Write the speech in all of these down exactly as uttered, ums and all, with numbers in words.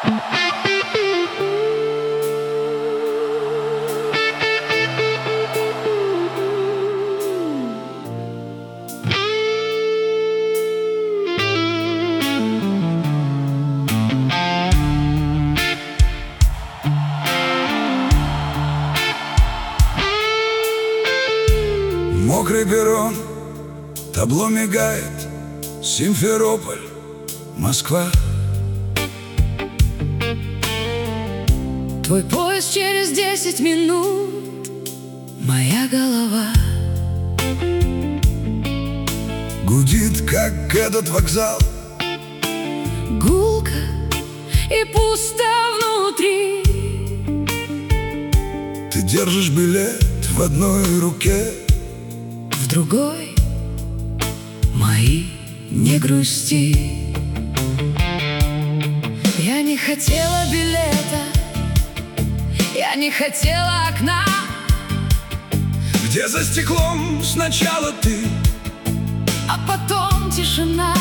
Мокрый перрон, табло мигает, Симферополь, Москва. Твой поезд через десять минут, моя голова гудит, как этот вокзал. Гулко и пусто внутри. Ты держишь билет в одной руке, в другой мои, не грусти. Я не хотела билета, я не хотела окна, где за стеклом сначала ты, а потом тишина.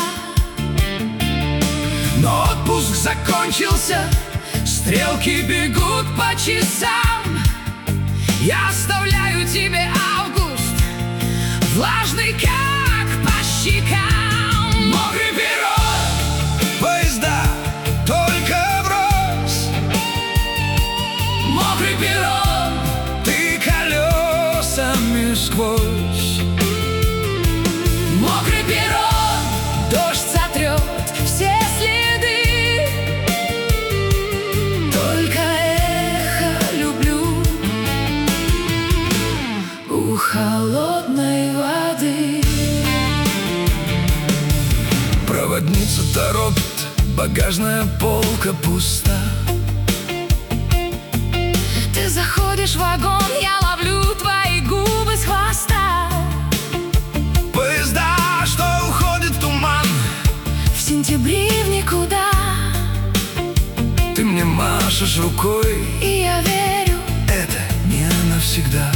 Но отпуск закончился, стрелки бегут по часам. Я оставляю тебе август, влажный как по щекам. Мокрый перрон, поезда только врозь. Мокрый перрон, ты колесами сквозь. Мокрый перрон, дождь сотрет все следы. Только эхо люблю у холодной воды. Проводница торопит, багажная полка пуста. Ты заходишь в вагон, я ловлю твои губы с хвоста. Поезда, что уходят в туман, В сентябре в никуда. ты мне машешь рукой, И я верю, это не навсегда.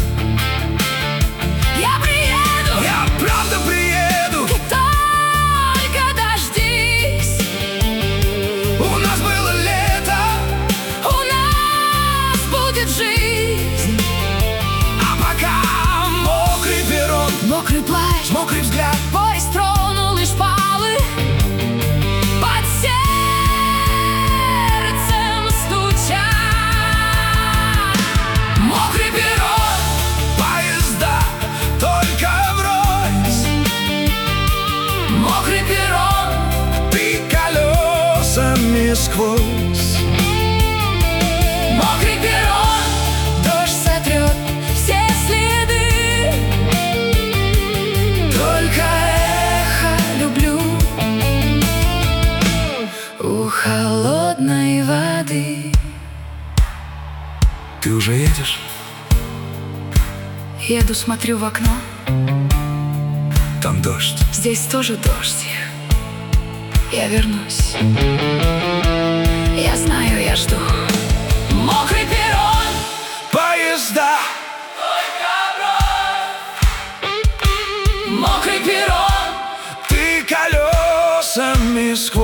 я приеду, Я правда приеду, ты только дождись. у нас было лето, У нас будет жизнь. а пока мокрый перрон, Мокрый плащ, мокрый взгляд. поезд тронул и шпалы. Под сердцем стучат. мокрый перрон, Поезда только врозь. мокрый перрон, Ты колесами сквозь. мокрый перрон, Дождь сотрет все следы. Только эхо люблю у холодной воды. Ты уже едешь? Еду, смотрю в окно, Там дождь. здесь тоже дождь. Я вернусь, я знаю, я жду. мокрый перрон, Поезда мокрый перрон, ты колесами сквозь.